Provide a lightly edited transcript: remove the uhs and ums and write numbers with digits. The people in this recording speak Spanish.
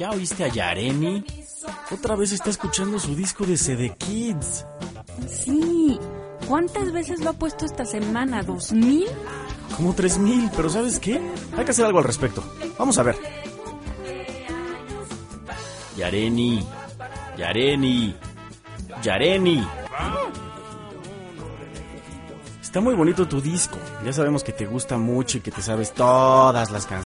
¿Ya oíste a Yareni? Otra vez está escuchando su disco de CD Kids. Sí. ¿Cuántas veces lo ha puesto esta semana? ¿2000? Como 3000, pero ¿sabes qué? Hay que hacer algo al respecto. Vamos a ver. Yareni. Yareni. Yareni. Está muy bonito tu disco. Ya sabemos que te gusta mucho y que te sabes todas las canciones.